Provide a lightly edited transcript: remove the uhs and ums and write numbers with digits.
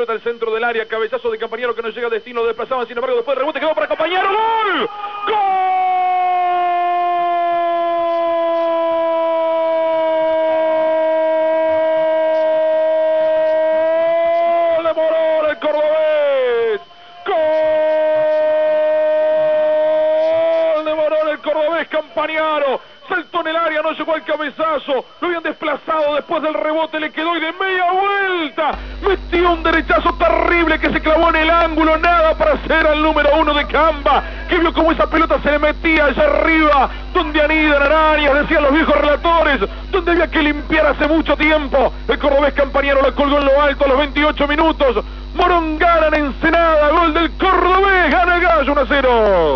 pelota al centro del área, cabezazo de Campañaro que no llega a destino, lo desplazaban, sin embargo después del rebote quedó para Campañaro. ¡Gol! ¡Gol! ¡De Morón, el cordobés! ¡Gol! ¡De Morón, el cordobés! Campañaro saltó en el área, no llegó al cabezazo, lo habían desplazado después del rebote, le quedó y de media vuelta metió un derechazo terrible que se clavó en el ángulo, nada para hacer al número 1 de Camba, que vio como esa pelota se le metía allá arriba, donde anidan arañas, decían los viejos relatores, donde había que limpiar hace mucho tiempo. El cordobés Campañaro la colgó en lo alto a los 28 minutos, Morón gana en Ensenada, gol del cordobés, gana el Gallo 1-0.